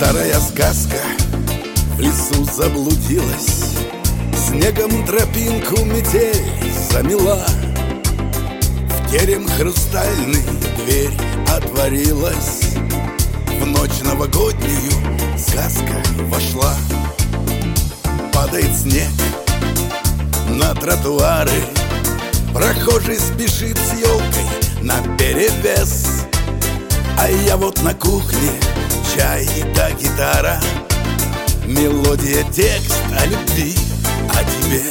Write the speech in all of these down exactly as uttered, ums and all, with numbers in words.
Старая сказка в лесу заблудилась, снегом тропинку метель замела. В терем хрустальный дверь отворилась, в ночь новогоднюю сказка вошла. Падает снег на тротуары, прохожий спешит с елкой наперевес. А я вот на кухне, чай да гитара, мелодия, текст о любви, о тебе.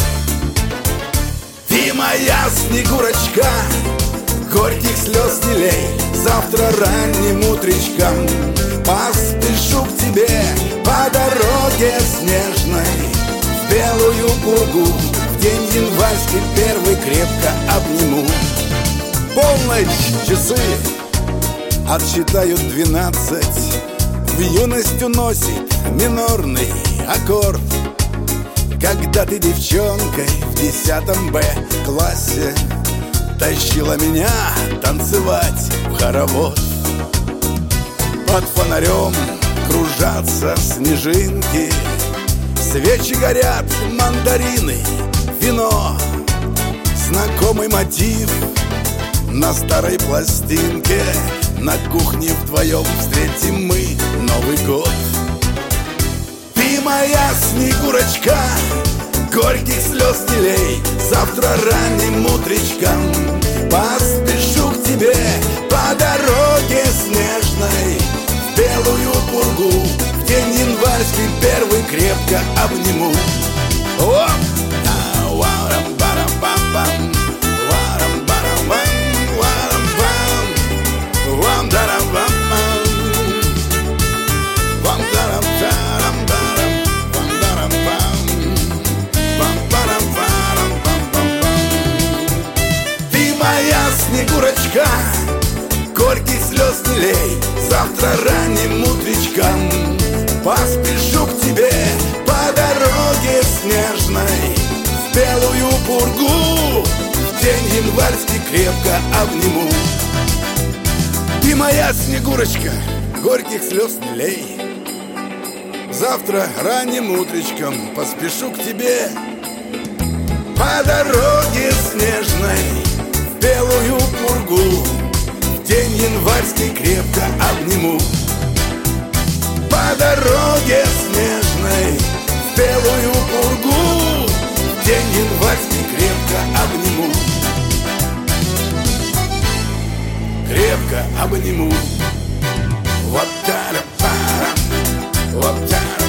Ты моя Снегурочка, горьких слез не лей, завтра ранним утречком поспешу к тебе по дороге снежной в белую пургу. В день январский первый крепко обниму. Полночь, часы отсчитают двенадцать, в юность уносит минорный аккорд. Когда ты девчонкой в десятом Б классе тащила меня танцевать в хоровод. Под фонарем кружатся снежинки, свечи горят, мандарины, вино. Знакомый мотив на старой пластинке, на кухне вдвоем встретим мы Новый год. Ты моя Снегурочка, горьких слез не лей, завтра ранним утречком поспешу к тебе по дороге снежной в белую пургу. В день январский первый крепко обниму. Оп! Ты моя Снегурочка, горьких слез не лей, завтра ранним утречком поспешу к тебе по дороге снежной в белую пургу. В день январский крепко обниму. Ты моя Снегурочка, горьких слез не лей, завтра ранним утречком поспешу к тебе по дороге снежной в белую пургу. В день январский крепко обниму. По дороге снежной в белую пургу. В день январский крепко обниму. Крепко обниму. Вот та-ра-пара, вот та-ра.